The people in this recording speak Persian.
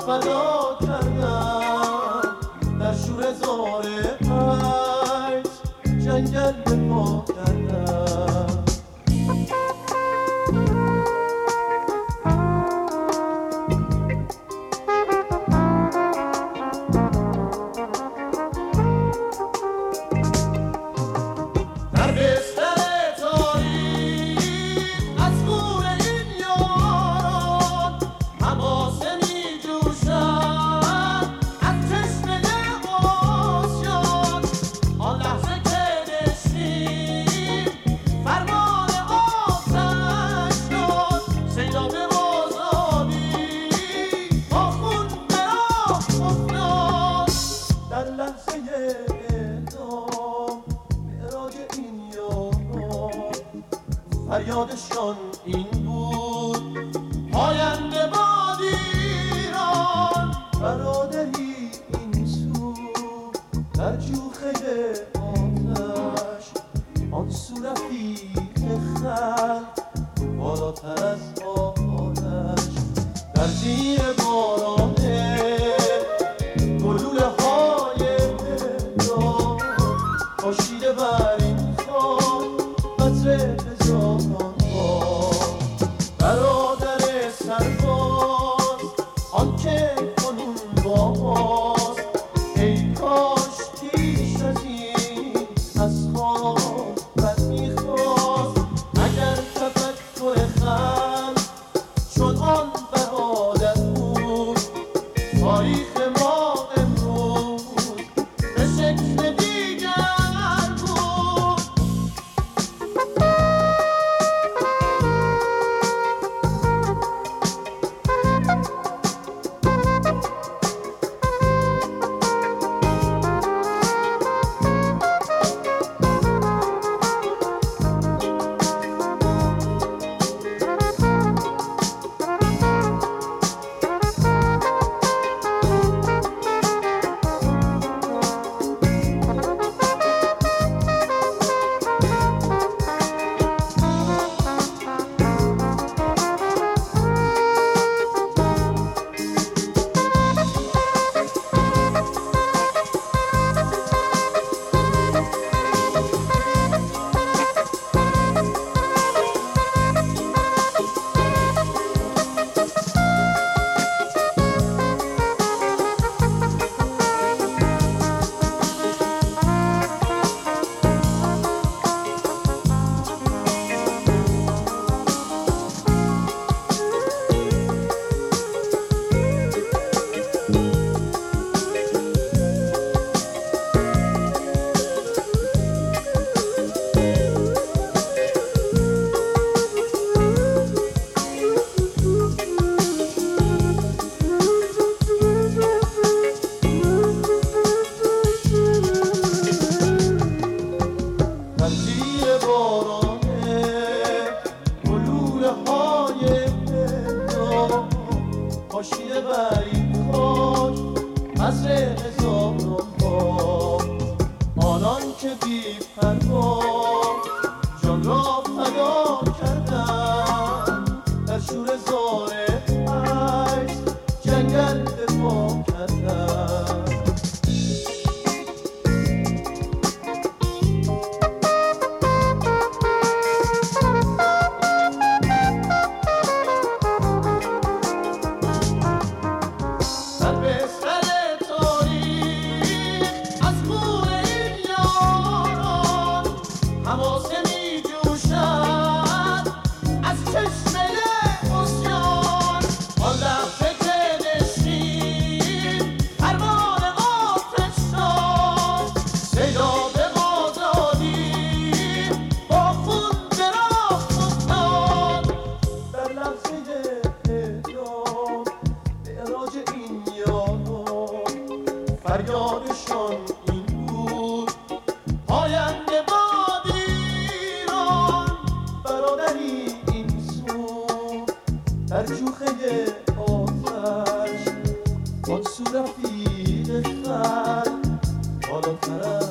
فدا کردن در شور زاره عیش جنگل به پا کردن. در بستر تاریخ از خون این یاران حماسه می جوشد از چشمه آسیان. آن لحظه که نشیم فرمان آتش شد سیلاب آزادی با خون به راه افتاد. در لحظه اعدام معراج این یاران فریادشان این بود پاینده باد ایران. برادری این سو در جوخه آتش آن سو رفیق خلق بالاتر از آتش. در زیر بارانه گلوله های هجران پاشیده بر این خاک قطره هزاران بار. برادر سرباز آن که کنون با ماست ای کاش پیش از این از خواب بد میخواست. اگر تفکر خلق چون آن برادر بود تاریخ ما امروز به شکل دیگر بود. در زیر بارانه گلوله های هجران پاشیده بر این خاک قطره هزاران بار. آنان که بی پروا جان را فدا کردن در شور زاره عیش جنگل به پا کردن. در بستر تاریخ از خون این یاران حماسه می جوشد از چشمه عصیان. آن لحظه که نشیم فرمان آتش شد سیلاب آزادی با خون به راه افتاد. در لحظه اعدام معراج این یاران فریادشان این بود پاینده باد ایران. برادری این سو در جوخه آتش آن سو رفیق خلق بالاتر